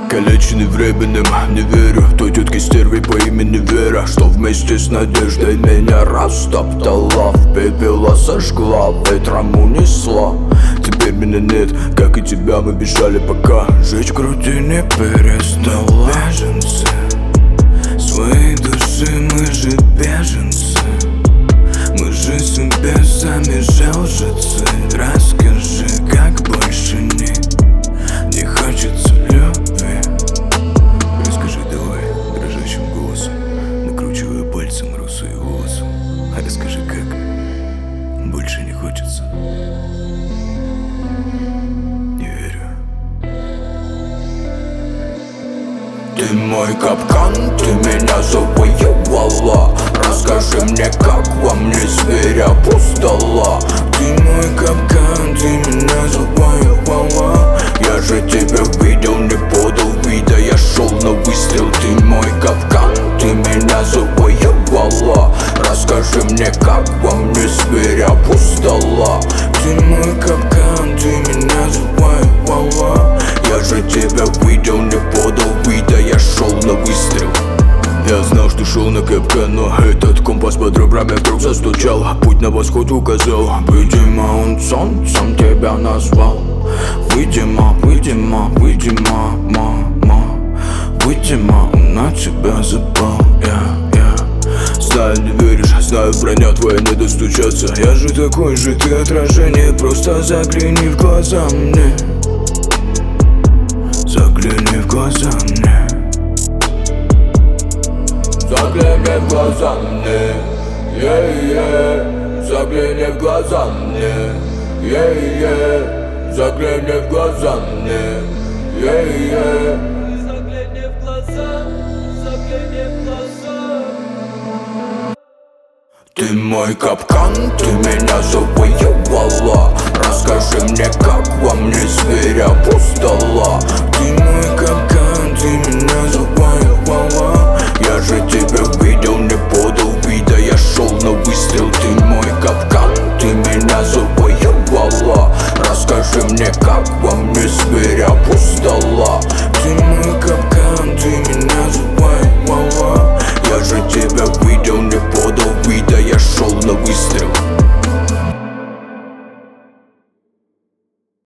Калеченный временем, не верю той тетке стерве по имени Вера, что вместе с надеждой меня растоптала, в пепела сожгла, ветром унесла. Теперь меня нет, как и тебя, мы бежали пока жечь груди не перестала. Беженцы своей души, мы же беженцы. Мы же себе сами же лжецы. Расскажи, как больше не хочется любви. Расскажи давай дрожащим голосом, накручивая пальцем русые волосы. Расскажи, как больше не хочется. Не верю. Ты мой капкан, ты меня завоевала. Расскажи мне, как во мне зверя пустала. Ты мой капкан, ты меня завоевала. Я же тебя видел, не подал вида, я шел на выстрел. Ты мой капкан, ты меня завоевала. Расскажи мне, как во мне зверя пустала. Ты мой капкан, ты меня завоевала. Я же тебя видел, не подал вида, я шел на выстрел. Я знал, что шел на капкан, но этот компас под ребрами вдруг застучал, путь на восход указал. Видимо, он солнцем тебя назвал. Видимо, видимо, видимо, мама. Видимо, он на тебя запал. Знаю, не веришь, знаю, броня твоя не достучаться. Я же такой же, ты отражение, просто загляни в глаза мне. Загляни в глаза мне. Загляни в глаза мне, загляни в глаза мне, загляни в глаза мне, загляни в глаза, загляни в глаза. Ты мой капкан, ты меня завоевала. Расскажи мне, как во мне зверя пустала. Ты мой капкан, ты меня завоевала. Я же тебя видел, не подал вида, я шел на выстрел. Ты мой капкан, ты меня завоевала. Расскажи мне, как во мне зверя пустала. Ты мой капкан, ты меня завоевала. Я же тебя видел, не подал вида, я шел на выстрел.